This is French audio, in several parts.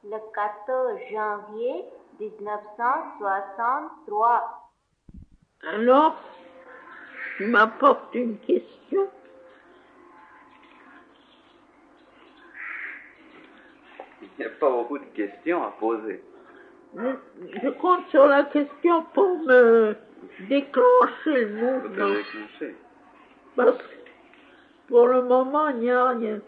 le 14 janvier 1963. Alors, tu m'apportes une question. Il n'y a pas beaucoup de questions à poser. Je compte sur la question pour me déclencher le mouvement. Parce que pour le moment, il n'y a rien.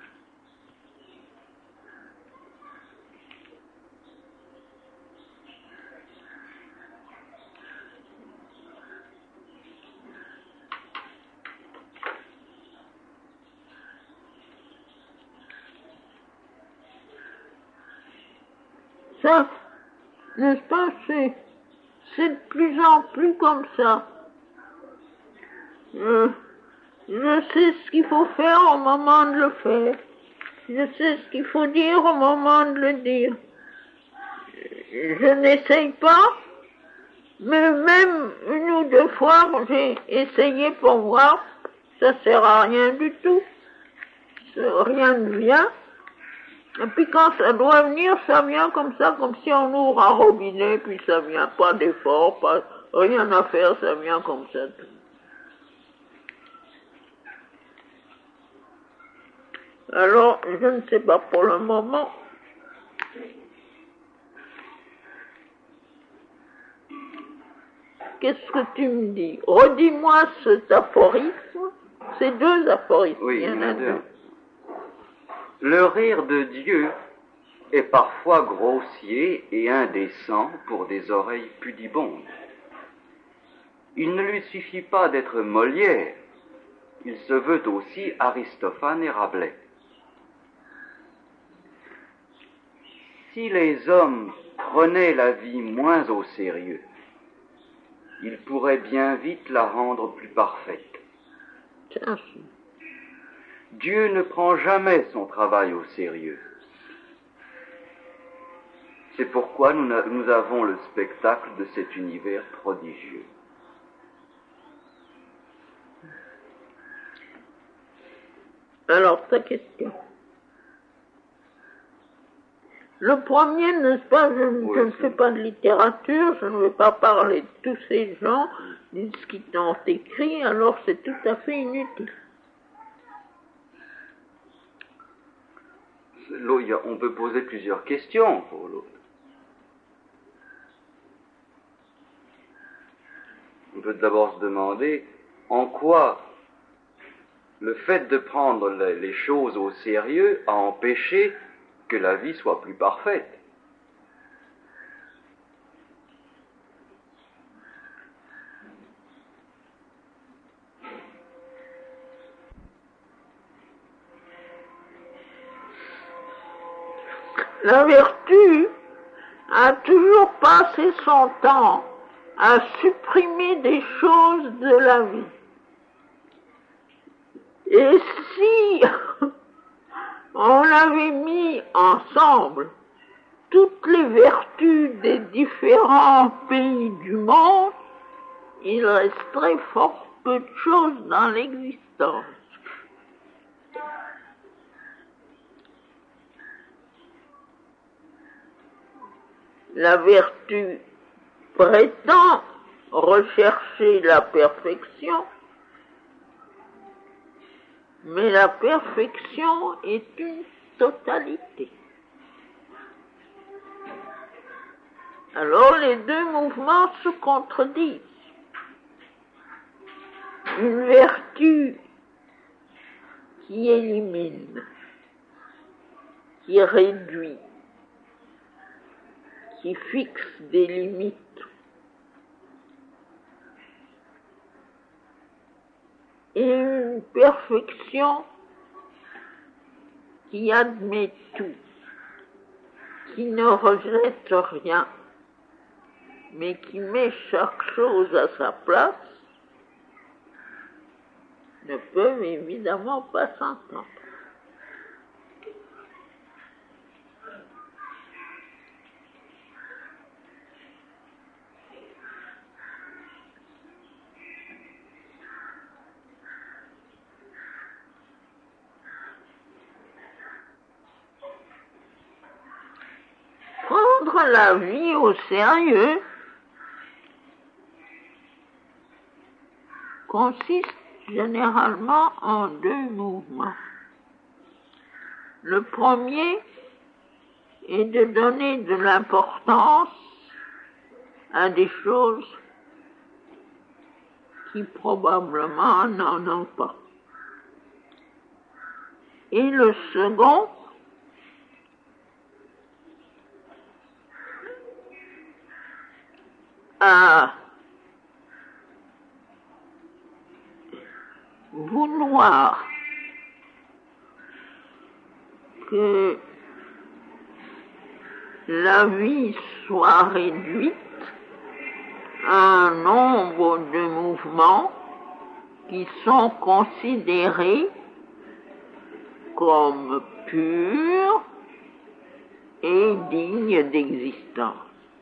Ça, n'est-ce pas, c'est de plus en plus comme ça. Je sais ce qu'il faut faire au moment de le faire. Je sais ce qu'il faut dire au moment de le dire. Je n'essaye pas, mais même une ou deux fois, j'ai essayé pour voir, ça sert à rien du tout. Rien ne vient. Et puis quand ça doit venir, ça vient comme ça, comme si on ouvre un robinet, puis ça vient, pas d'effort, pas rien à faire, ça vient comme ça. Alors, je ne sais pas pour le moment. Qu'est-ce que tu me dis? Redis-moi cet aphorisme. C'est deux aphorismes. Oui, il y en a deux. Le rire de Dieu est parfois grossier et indécent pour des oreilles pudibondes. Il ne lui suffit pas d'être Molière, il se veut aussi Aristophane et Rabelais. Si les hommes prenaient la vie moins au sérieux, ils pourraient bien vite la rendre plus parfaite. Dieu ne prend jamais son travail au sérieux. C'est pourquoi nous avons le spectacle de cet univers prodigieux. Alors, ta question. Le premier, n'est-ce pas, je ne fais pas de littérature, je ne vais pas parler de tous ces gens, de ce qu'ils t'ont écrit, alors c'est tout à fait inutile. On peut poser plusieurs questions pour l'autre. On peut d'abord se demander en quoi le fait de prendre les choses au sérieux a empêché que la vie soit plus parfaite. La vertu a toujours passé son temps à supprimer des choses de la vie. Et si on avait mis ensemble toutes les vertus des différents pays du monde, il resterait fort peu de choses dans l'existence. La vertu prétend rechercher la perfection, mais la perfection est une totalité. Alors les deux mouvements se contredisent. Une vertu qui élimine, qui réduit, qui fixe des limites, et une perfection qui admet tout, qui ne rejette rien, mais qui met chaque chose à sa place, ne peuvent évidemment pas s'entendre. prendre la vie au sérieux consiste généralement en deux mouvements. Le premier est de donner de l'importance à des choses qui probablement n'en ont pas. Et le second à vouloir que la vie soit réduite à un nombre de mouvements qui sont considérés comme purs et dignes d'existence.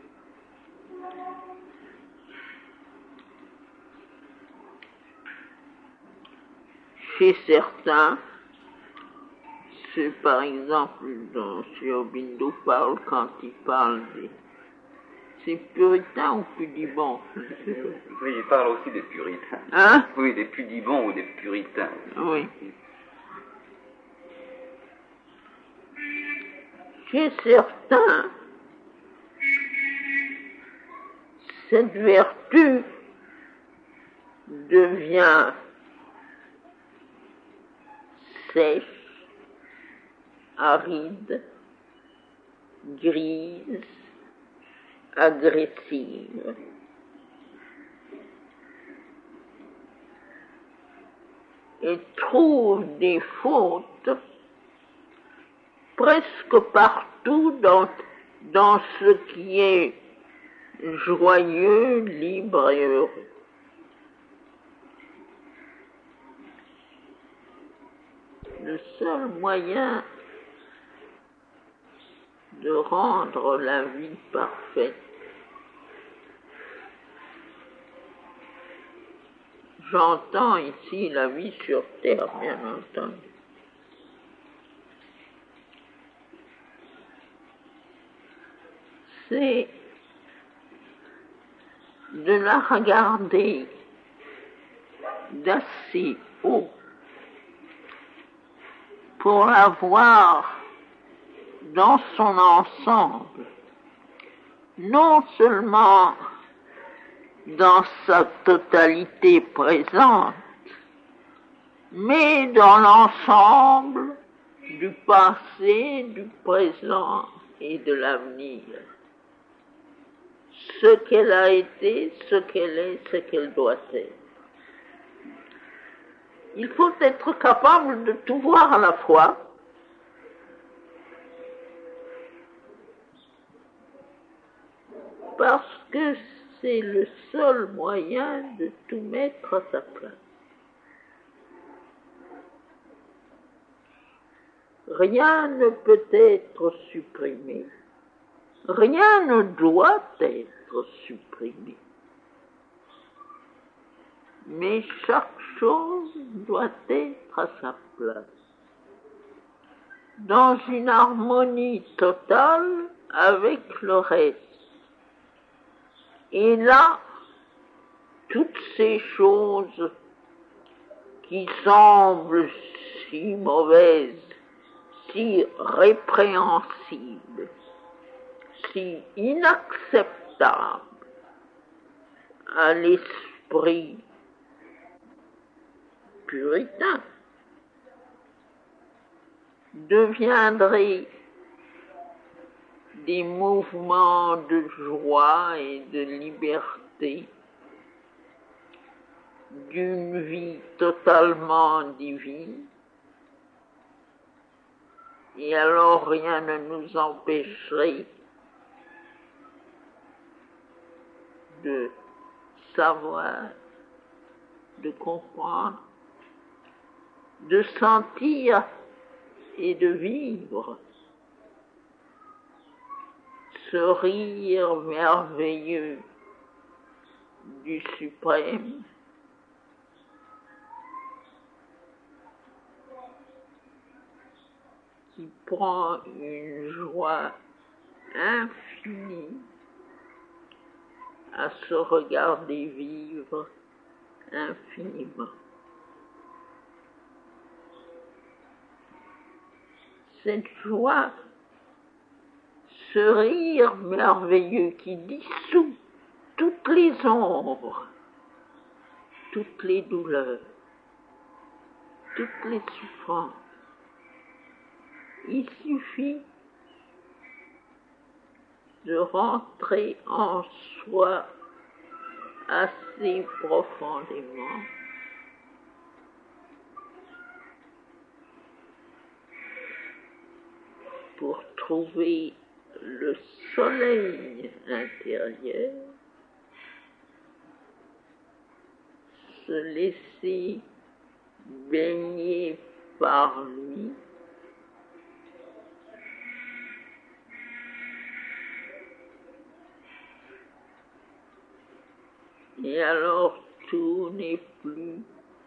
Chez certains, c'est par exemple dont M. Aubindo parle quand il parle des... C'est puritain ou pudibond? Oui, il parle aussi des puritains. Hein? Oui, des pudibonds ou des puritains. Oui. Chez certains, cette vertu devient sèche, aride, grise, agressive. Et trouve des fautes presque partout dans ce qui est joyeux, libre et heureux. Le seul moyen de rendre la vie parfaite, j'entends ici la vie sur terre, bien entendu, c'est de la regarder d'assez haut pour la voir dans son ensemble, non seulement dans sa totalité présente, mais dans l'ensemble du passé, du présent et de l'avenir. Ce qu'elle a été, ce qu'elle est, ce qu'elle doit être. Il faut être capable de tout voir à la fois, parce que c'est le seul moyen de tout mettre à sa place. Rien ne peut être supprimé, rien ne doit être supprimé, mais chaque chose doit être à sa place, dans une harmonie totale avec le reste. Et là, toutes ces choses qui semblent si mauvaises, si répréhensibles, si inacceptables à l'esprit puritain, deviendraient des mouvements de joie et de liberté, d'une vie totalement divine, et alors rien ne nous empêcherait de savoir, de comprendre, de sentir et de vivre ce rire merveilleux du suprême qui prend une joie infinie à se regarder vivre infiniment. Cette joie, ce rire merveilleux qui dissout toutes les ombres, toutes les douleurs, toutes les souffrances. Il suffit de rentrer en soi assez profondément pour trouver le soleil intérieur, se laisser baigner par lui, et alors tout n'est plus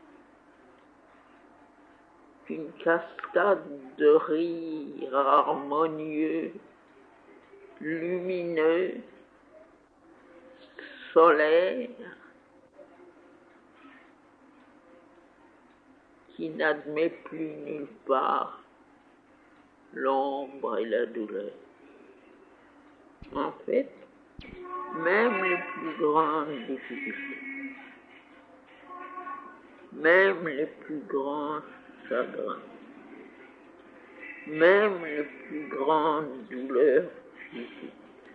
qu'une cascade de rire harmonieux, lumineux, solaire, qui n'admet plus nulle part l'ombre et la douleur. En fait, même les plus grandes difficultés, même les plus grands chagrins, même les plus grandes douleurs physiques,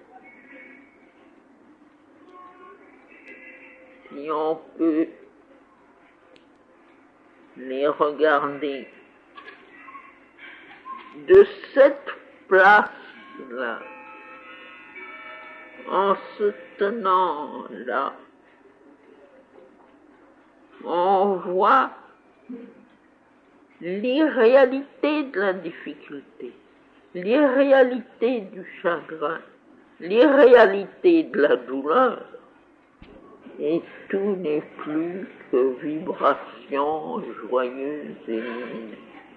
si on peut les regarder de cette place-là, en se tenant là, on voit l'irréalité de la difficulté, l'irréalité du chagrin, l'irréalité de la douleur, et tout n'est plus que vibration joyeuse et lumineuse.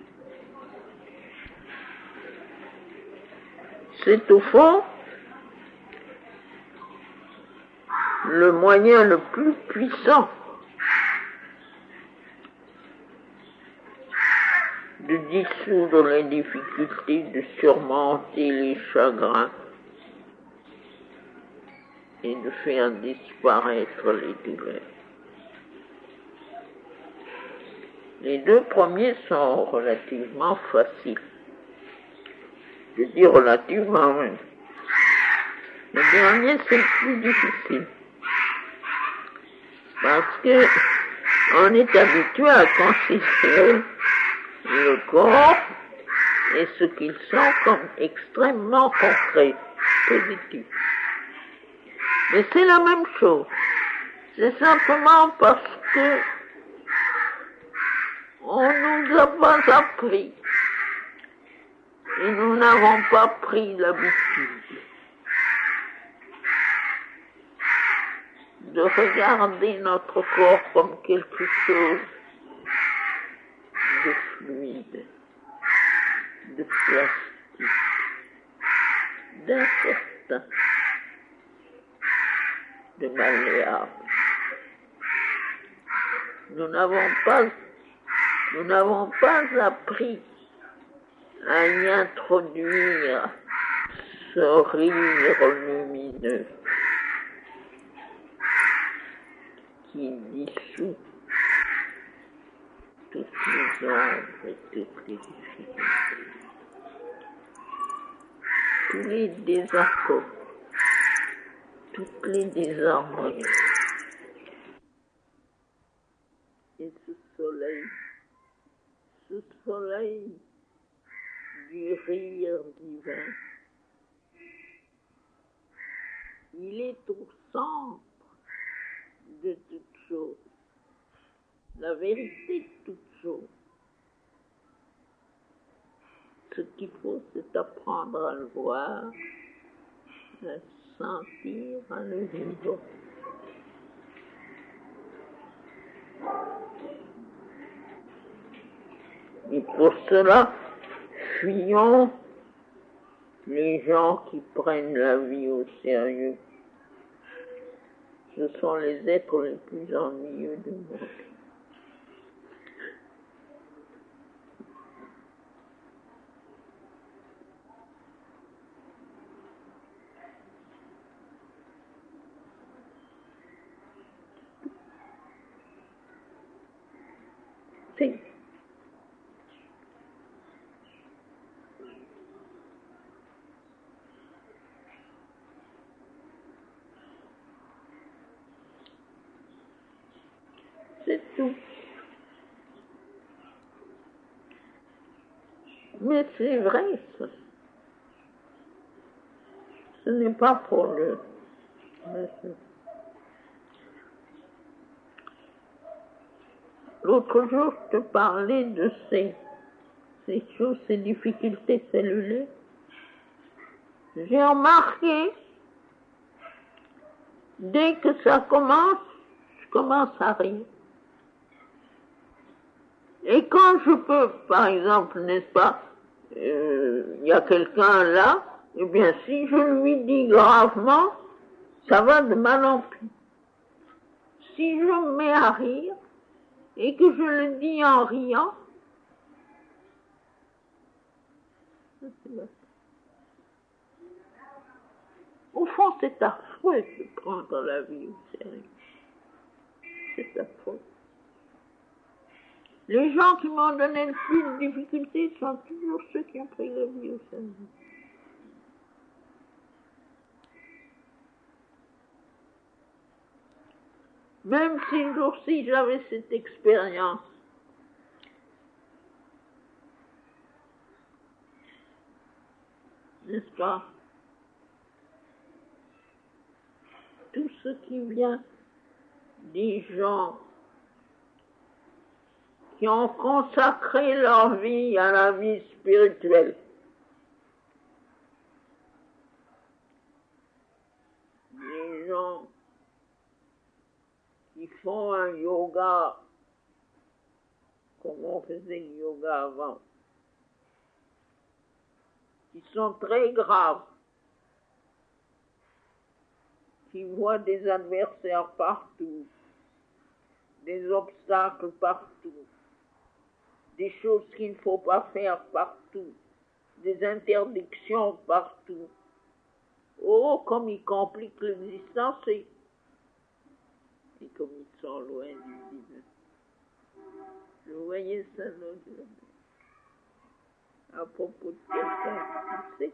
C'est au fond le moyen le plus puissant de dissoudre les difficultés, de surmonter les chagrins et de faire disparaître les douleurs. Les deux premiers sont relativement faciles. Je dis relativement même. Le dernier, c'est le plus difficile. Parce que on est habitué à considérer le corps et ce qu'ils sont comme extrêmement concret, positif. Mais c'est la même chose. C'est simplement parce que on nous a pas appris et nous n'avons pas pris l'habitude de regarder notre corps comme quelque chose de fluide, de plastique, d'incertain, de malléable. Nous n'avons pas appris à y introduire ce rire lumineux qui dissout toutes les ombres et toutes les difficultés, tous les désaccords, toutes les désharmonies. Et ce soleil du rire divin, il est au centre de toute chose, la vérité de toute chose. Ce qu'il faut, c'est apprendre à le voir, à le sentir, à le vivre. Et pour cela, fuyons Les gens qui prennent la vie au sérieux, ce sont les êtres les plus ennuyeux du monde. C'est tout. Mais c'est vrai, ça. Ce n'est pas pour le... L'autre jour, je te parlais de ces choses, ces difficultés cellulaires. J'ai remarqué, dès que ça commence, je commence à rire. Et quand je peux, par exemple, n'est-ce pas, il y a quelqu'un là, eh bien, si je lui dis gravement, ça va de mal en pis. Si je me mets à rire, et que je le dis en riant, au fond, c'est affreux de prendre la vie au sérieux. C'est affreux. Les gens qui m'ont donné le plus de difficultés sont toujours ceux qui ont pris la vie au sérieux. Même si le jour-ci j'avais cette expérience, n'est-ce pas? Tout ce qui vient des gens qui ont consacré leur vie à la vie spirituelle. Des gens qui font un yoga comme on faisait le yoga avant, qui sont très graves, qui voient des adversaires partout, des obstacles partout, des choses qu'il ne faut pas faire partout, des interdictions partout. Oh, comme ils compliquent l'existence et comme ils sont loin du divin. Je voyais ça l'autre jour. À propos de quelqu'un, tu sais,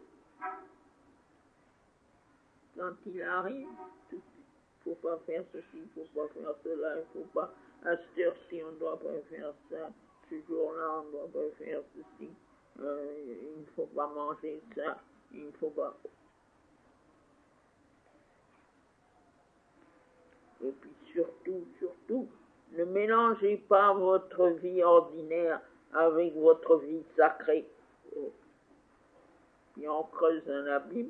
quand il arrive, il ne faut pas faire ceci, il ne faut pas faire cela, il ne faut pas, à cette heure-ci, on ne doit pas faire ça, ce jour-là, on ne doit pas faire ceci, il ne faut pas manger ça, il ne faut pas... Et puis surtout, ne mélangez pas votre vie ordinaire avec votre vie sacrée. Puis on creuse un abîme.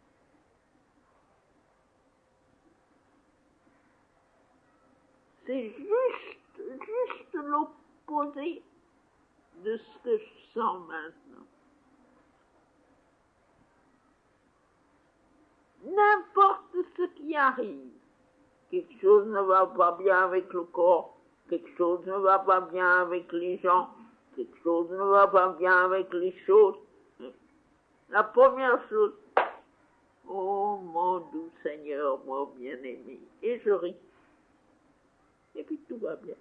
C'est juste l'opposé de ce que je sens maintenant. N'importe ce qui arrive, quelque chose ne va pas bien avec le corps, quelque chose ne va pas bien avec les gens, quelque chose ne va pas bien avec les choses. La première chose, oh mon doux Seigneur, mon bien-aimé, et je ris. Et puis tout va bien.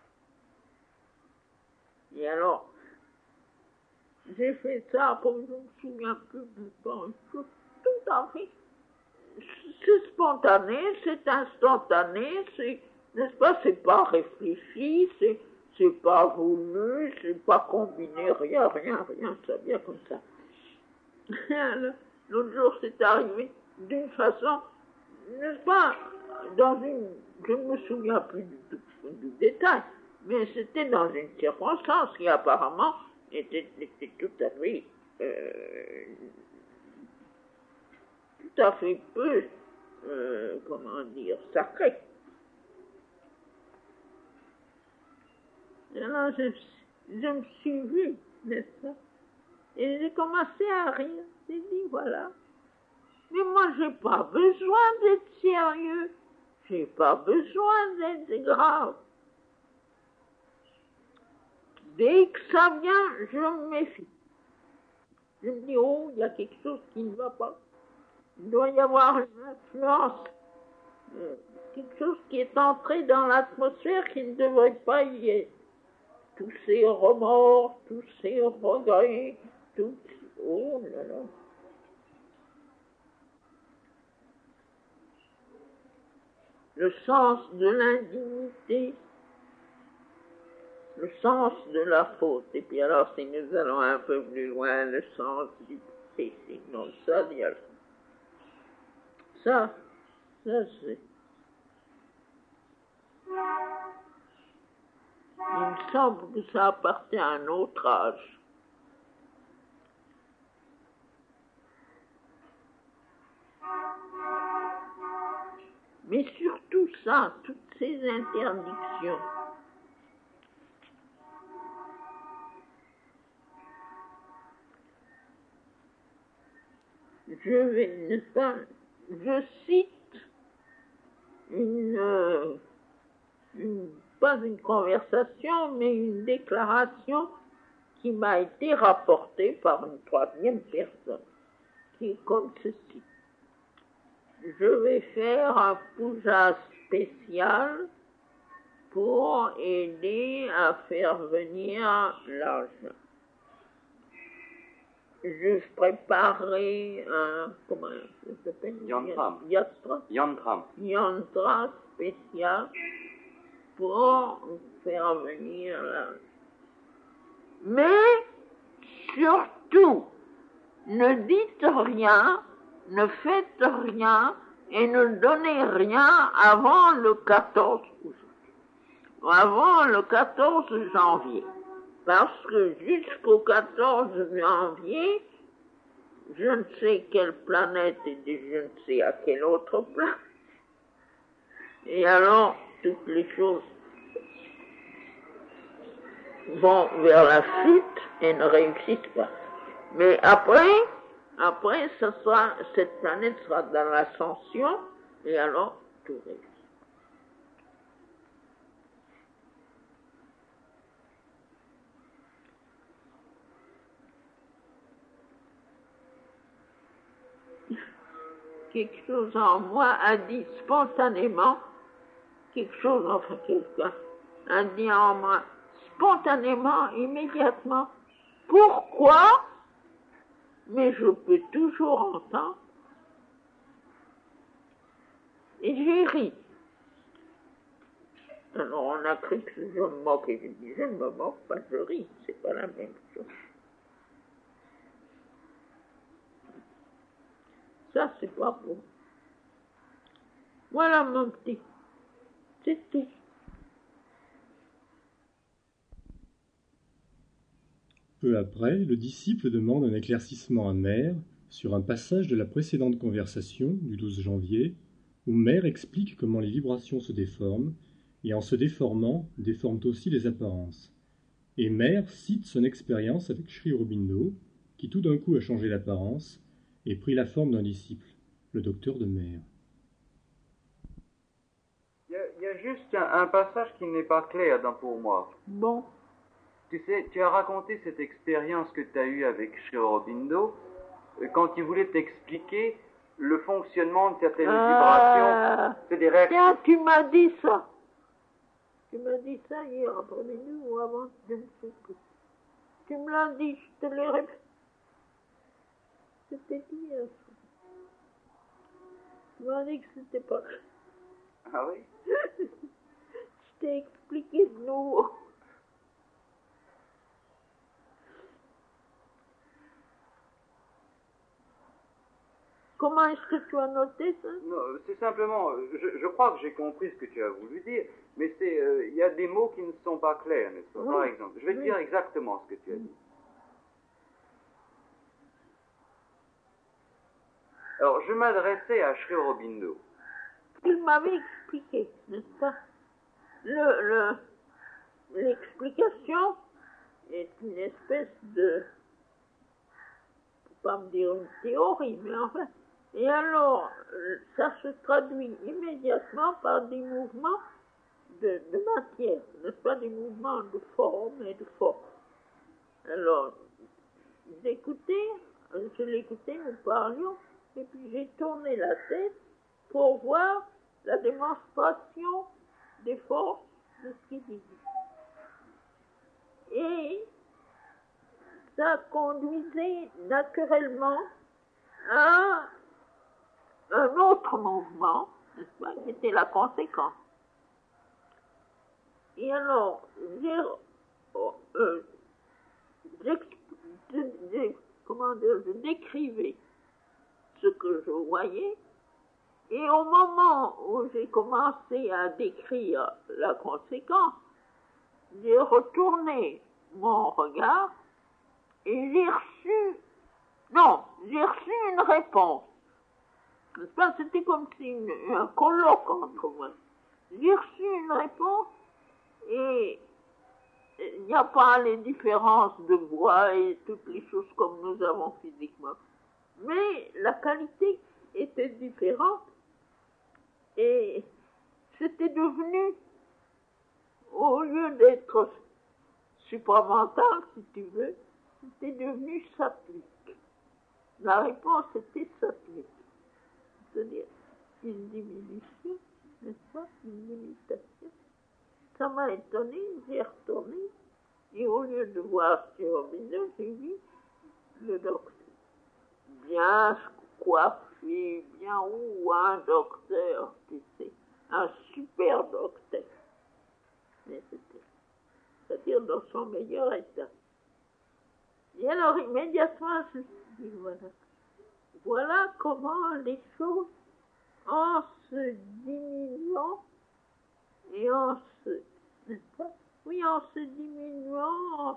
Et alors, j'ai fait ça, comme je ne me souviens plus du temps, tout à fait. C'est spontané, c'est instantané, n'est-ce pas, c'est pas réfléchi, c'est pas voulu, c'est pas combiné, rien, ça vient comme ça. L'autre jour, c'est arrivé d'une façon, n'est-ce pas, je ne me souviens plus du détail, mais c'était dans une circonstance qui apparemment était tout à fait peu, comment dire, sacré. Et alors je me suis vue, n'est-ce pas, et j'ai commencé à rire, C'est dit, voilà. Mais moi, j'ai pas besoin d'être sérieux. J'ai pas besoin d'être grave. Dès que ça vient, je me méfie. Je me dis, oh, il y a quelque chose qui ne va pas. Il doit y avoir une influence, quelque chose qui est entré dans l'atmosphère qui ne devrait pas y être. Tous ces remords, tous ces regrets, tout... Oh là là. Le sens de l'indignité, le sens de la faute. Et puis alors, si nous allons un peu plus loin, le sens du péché. Non, ça, il y a ça, c'est... Il me semble que ça appartient à un autre âge. Mais surtout ça, toutes ces interdictions. Je vais ne pas... Je cite pas une conversation, mais une déclaration qui m'a été rapportée par une troisième personne, qui est comme ceci. Je vais faire un puja spécial pour aider à faire venir l'argent. Je préparerai un, comment ça s'appelle? Yantra spécial pour faire venir l'argent. Mais surtout, ne dites rien, ne faites rien et ne donnez rien avant le 14 août, avant le 14 janvier. Parce que jusqu'au 14 janvier, je ne sais quelle planète et je ne sais à quelle autre planète. Et alors, toutes les choses vont vers la chute et ne réussissent pas. Mais après, cette planète sera dans l'ascension et alors tout réussit. Quelque chose en moi a dit spontanément, quelqu'un a dit en moi spontanément, immédiatement, pourquoi? Mais je peux toujours entendre. Et j'ai ri. Alors on a cru que je me moquais. Je dis, je ne me moque pas, je ris, c'est pas la même chose. Ça, c'est pas bon. Voilà mon petit. C'est tout. Peu après, le disciple demande un éclaircissement à Mère sur un passage de la précédente conversation du 12 janvier, où Mère explique comment les vibrations se déforment, et en se déformant, déforment aussi les apparences. Et Mère cite son expérience avec Sri Aurobindo, qui tout d'un coup a changé l'apparence et pris la forme d'un disciple, le docteur de Mère. Il y a juste un passage qui n'est pas clair pour moi. Bon. Tu sais, tu as raconté cette expérience que tu as eue avec Sri Aurobindo quand il voulait t'expliquer le fonctionnement de certaines vibrations. C'est des réactions. Tiens, tu m'as dit ça. Tu m'as dit ça hier après-midi ou avant, je ne sais plus. Tu me l'as dit, je te l'ai répété. C'était hier. Tu m'as dit que c'était pas. Ah oui? Je t'ai expliqué de nouveau. Comment est-ce que tu as noté ça? Non, c'est simplement, je crois que j'ai compris ce que tu as voulu dire, mais il y a des mots qui ne sont pas clairs, n'est-ce pas? Oui. Par exemple, je vais te dire exactement ce que tu as dit. Alors, je m'adressais à Sri Aurobindo. Il m'avait expliqué, n'est-ce pas? L'explication est une espèce de... pas me dire une théorie, mais enfin. Et alors, ça se traduit immédiatement par des mouvements de matière, n'est-ce pas, des mouvements de forme et de force. Alors, je l'écoutais, nous parlions, et puis j'ai tourné la tête pour voir la démonstration des forces de ce qu'il disait. Et ça conduisait naturellement à un autre mouvement, n'est-ce pas, qui était la conséquence. Et alors, je décrivais ce que je voyais, et au moment où j'ai commencé à décrire la conséquence, j'ai retourné mon regard et j'ai reçu une réponse. N'est-ce pas? C'était comme si un colloque entre moi. J'ai reçu une réponse et il n'y a pas les différences de voix et toutes les choses comme nous avons physiquement. Mais la qualité était différente et c'était devenu, au lieu d'être supramental, si tu veux, c'était devenu sattvique. La réponse était sattvique. C'est-à-dire une diminution, n'est-ce pas, une limitation. Ça m'a étonné, j'ai retourné, et au lieu de voir sur le visage, j'ai vu le docteur. Bien coiffé, bien un docteur, tu sais, un super docteur. Mais c'était, c'est-à-dire dans son meilleur état. Et alors immédiatement, je me suis dit, voilà comment les choses, en se diminuant et en se, n'est-ce pas? Oui, en se diminuant,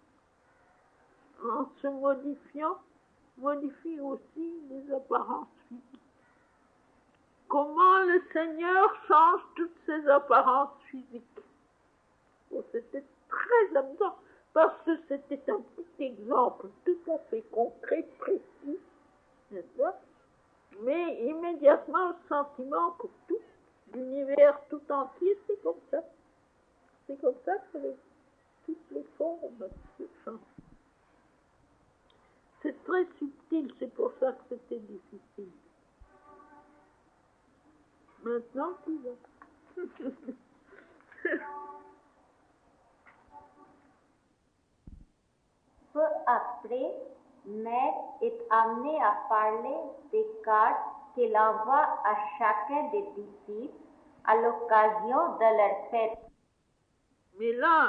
en se modifiant, modifie aussi les apparences physiques. Comment le Seigneur change toutes ces apparences physiques? Oh, c'était très amusant, parce que c'était un petit exemple tout à fait concret, précis, n'est-ce pas? Mais immédiatement, le sentiment que tout l'univers tout entier, c'est comme ça. C'est comme ça que toutes les formes se changent. C'est très subtil, c'est pour ça que c'était difficile. Maintenant, tu vois. Peu après, Mère est amené à parler des cartes qu'il envoie à chacun des disciples à l'occasion de leur fête. Mais là,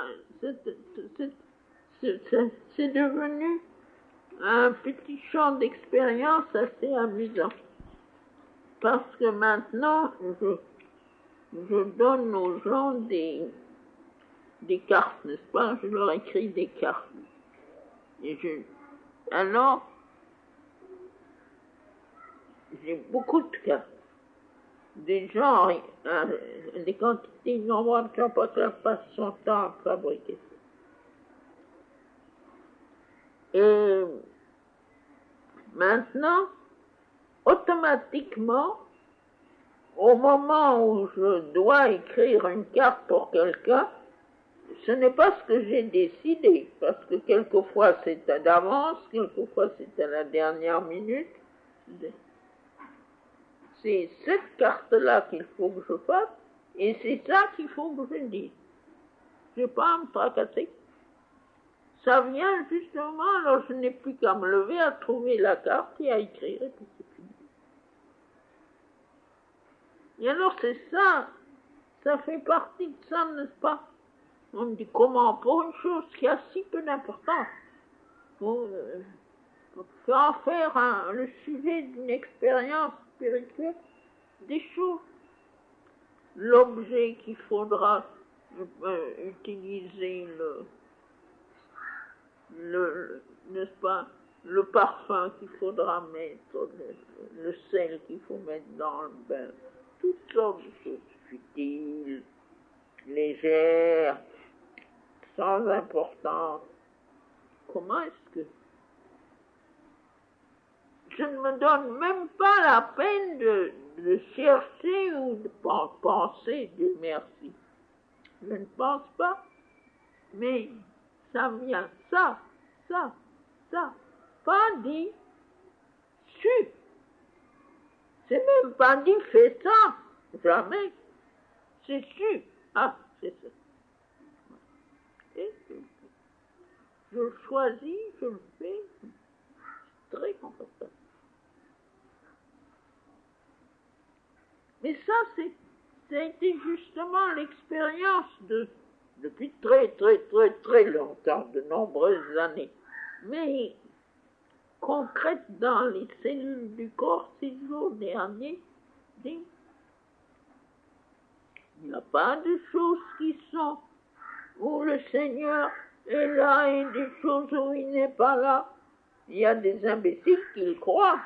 c'est devenu un petit champ d'expérience assez amusant. Parce que maintenant, je donne aux gens des cartes, n'est-ce pas? Je leur écris des cartes. Alors, j'ai beaucoup de cartes. Des gens, des quantités innombrables qui n'ont pas que passe son temps à fabriquer ça. Et maintenant, automatiquement, au moment où je dois écrire une carte pour quelqu'un, ce n'est pas ce que j'ai décidé, parce que quelquefois c'est d'avance, quelquefois c'est à la dernière minute. C'est cette carte-là qu'il faut que je fasse, et c'est ça qu'il faut que je dise. Je n'ai pas à me tracasser. Ça vient justement, alors je n'ai plus qu'à me lever, à trouver la carte et à écrire, et puis c'est fini. Et alors c'est ça fait partie de ça, n'est-ce pas? On me dit comment, pour une chose qui a si peu d'importance, pour en faire le sujet d'une expérience spirituelle, des choses, l'objet qu'il faudra utiliser, n'est-ce pas, le parfum qu'il faudra mettre, le sel qu'il faut mettre dans le bain, toutes sortes de choses futiles, légères, sans importance. Comment est-ce que je ne me donne même pas la peine de chercher ou de penser, Dieu merci. Je ne pense pas, mais ça vient, ça, pas dit, su. C'est même pas dit, fais ça, jamais. C'est su, ah, c'est ça. Et je le choisis, je le fais, c'est très confortable. Mais ça, ça a été justement l'expérience depuis très longtemps, de nombreuses années. Mais concrète dans les cellules du corps, 6 jours derniers, il n'y a pas de choses qui sont où le Seigneur est là et des choses où il n'est pas là. Il y a des imbéciles qui le croient.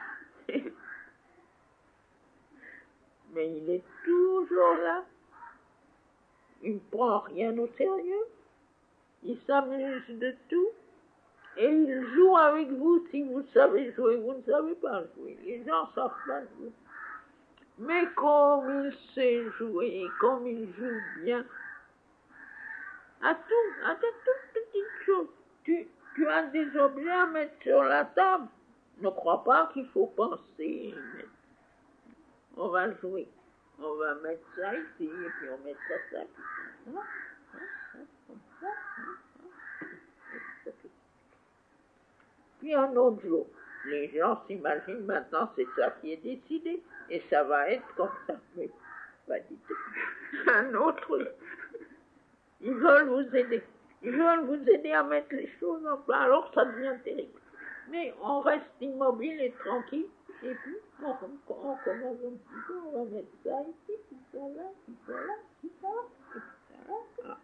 Mais il est toujours là. Il ne prend rien au sérieux. Il s'amuse de tout. Et il joue avec vous si vous savez jouer, vous ne savez pas jouer. Les gens ne savent pas jouer. Mais comme il sait jouer, comme il joue bien, à des toutes petites choses. Tu as des objets à mettre sur la table. Ne crois pas qu'il faut penser. On va jouer. On va mettre ça ici, et puis on mettra ça ici. Comme ça. Puis un autre jour, les gens s'imaginent maintenant c'est ça qui est décidé, et ça va être comme ça. Mais pas du tout. Un autre, ils veulent vous aider. Ils veulent vous aider à mettre les choses en place, alors ça devient terrible. Mais on reste immobile et tranquille, et puis on commence un petit peu, on va mettre ça ici, puis ça là, puis ça là, puis ça là, puis ça là.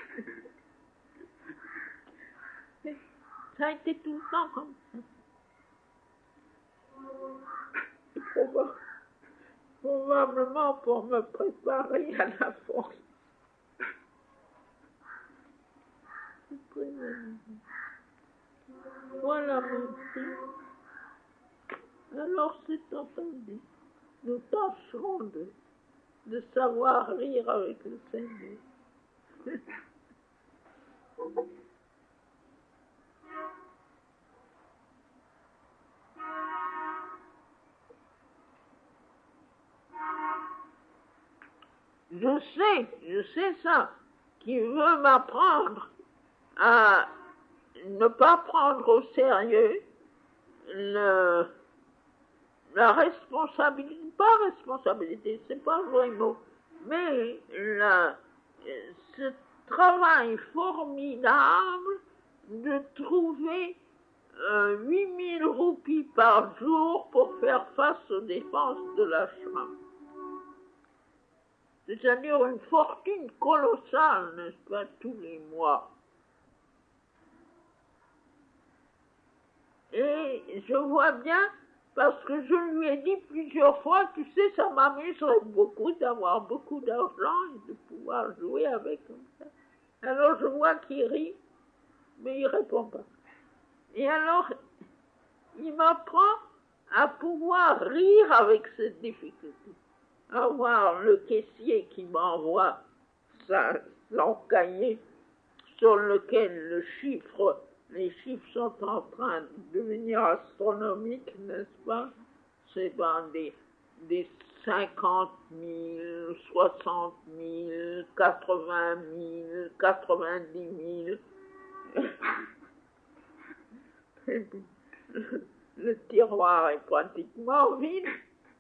Ça a été tout le temps comme ça. Probablement pour me préparer à la force. Voilà mon fils. Alors c'est entendu. Nous tâcherons de savoir rire avec le Seigneur. Je sais ça, qui veut m'apprendre à ne pas prendre au sérieux la responsabilité, c'est pas le vrai mot, mais ce travail formidable de trouver 8000 roupies par jour pour faire face aux dépenses de la chambre. C'est-à-dire une fortune colossale, n'est-ce pas, tous les mois. Et je vois bien, parce que je lui ai dit plusieurs fois, tu sais, ça m'amuserait beaucoup d'avoir beaucoup d'argent et de pouvoir jouer avec comme ça. Alors je vois qu'il rit, mais il répond pas. Et alors, il m'apprend à pouvoir rire avec cette difficulté. Avoir le caissier qui m'envoie son cahier sur lequel les chiffres sont en train de devenir astronomiques, n'est-ce pas? C'est des 50 000, 60 000, 80 000, 90 000. Et puis, le tiroir est pratiquement vide.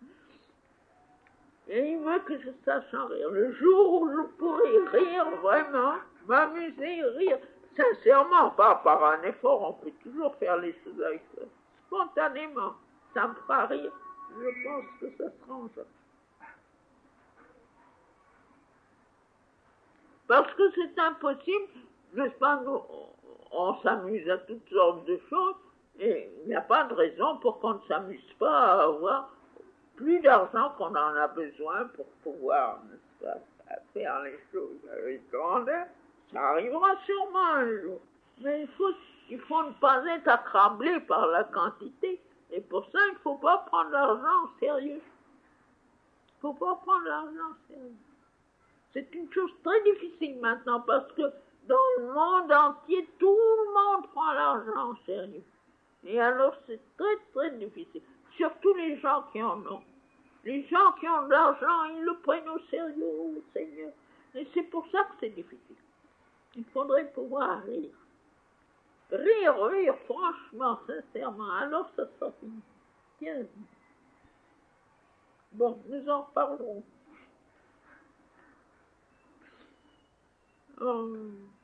Et il veut que je sache en rire. Le jour où je pourrai rire vraiment, m'amuser, rire, sincèrement, pas par un effort, on peut toujours faire les choses avec ça. Spontanément, ça me fera rire. Je pense que ça se range. Parce que c'est impossible, n'est-ce pas, on s'amuse à toutes sortes de choses, et il n'y a pas de raison pour qu'on ne s'amuse pas à avoir plus d'argent qu'on en a besoin pour pouvoir, n'est-ce pas, faire les choses avec grandeur. Ça arrivera sûrement un jour. Mais il faut ne pas être accablé par la quantité. Et pour ça, il ne faut pas prendre l'argent au sérieux. Il ne faut pas prendre l'argent au sérieux. C'est une chose très difficile maintenant parce que dans le monde entier, tout le monde prend l'argent au sérieux. Et alors c'est très très difficile. Surtout les gens qui en ont. Les gens qui ont de l'argent, ils le prennent au sérieux, Seigneur. Et c'est pour ça que c'est difficile. Il faudrait pouvoir rire. Rire, franchement, sincèrement. Alors ça sera fini. Tiens. Bon, nous en reparlerons.